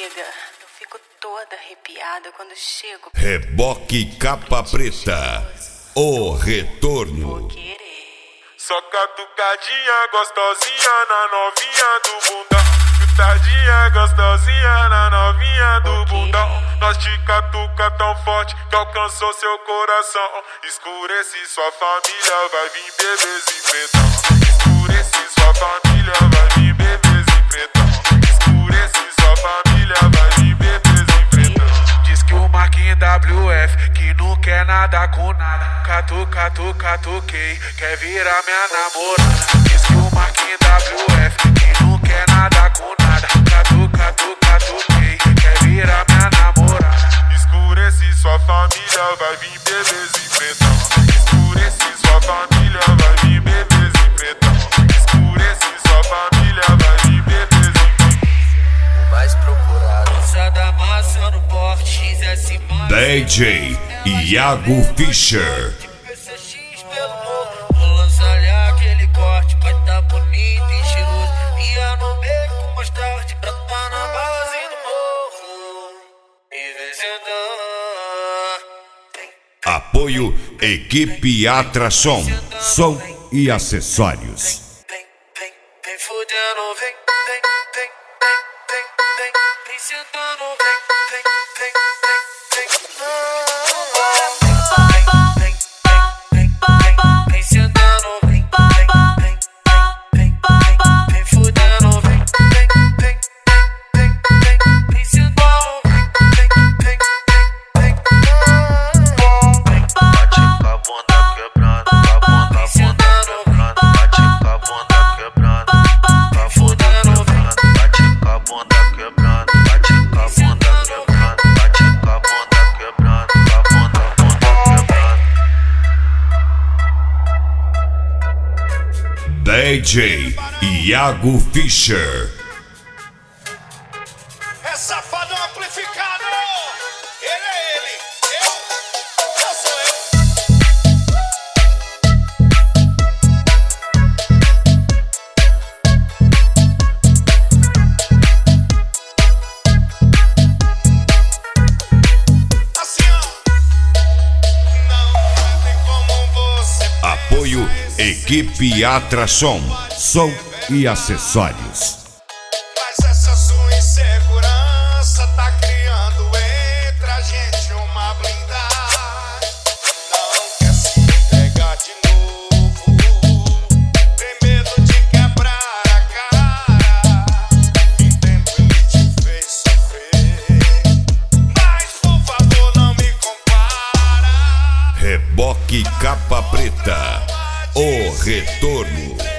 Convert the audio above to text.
chega, eu fico toda arrepiada quando chego. Reboque Capa Preta, o retorno. Vou querer. Só catucadinha gostosinha na novinha do bundão. Cutadinha gostosinha na novinha do bundão. Nós te catuca tão forte que alcançou seu coração. Escurece sua família, vai vir bebês e pretão. Escurece sua família, vai vir bebês e pretão. Escurece sua família, vai vir bebês e pretão. Diz que o Marquinhos WF que não quer nada com nada. Catuquei, quer virar minha namorada. Diz que o Marquinhos WF que não quer nada com nada. Catuquei, quer virar minha namorada. Escurece sua família, vai vir bebês e pretão. Escurece sua família, vai vir bebês e pretão. Escurece sua família, vai vir bebês e pretão. O mais procurado. Usa da massa no porte, XS mais. DJ Iago Fischer. PCX pelo morro. Vou lançar aquele corte, vai tá bonito e cheiroso. Ia no beco mais tarde pra tá na base do morro. E vencedor. Apoio Equipe Atração, som e acessórios. Vem fudendo, vem sentando, vem. Vem sentando, vem fudendo, vem sentando, Bate com a bunda quebrando, com a bunda quebrando. Bate com a bunda quebrando, com a bunda quebrando. Bate com a bunda quebrando, bate com a bunda quebrando. Bate com a bunda quebrando, com a bunda quebrando. DJ Iago Fischer. É safado amplificado. Ele é ele. Eu sou eu. Assim, ó. Não tem como você. Apoio Equipe Atração, som e acessórios. Mas essa sua insegurança tá criando entre a gente uma blindagem. Não quer se entregar de novo. Tem medo de quebrar a cara. Entendo, ele te fez sofrer. Mas por favor não me compara. Reboque Capa Preta, o retorno.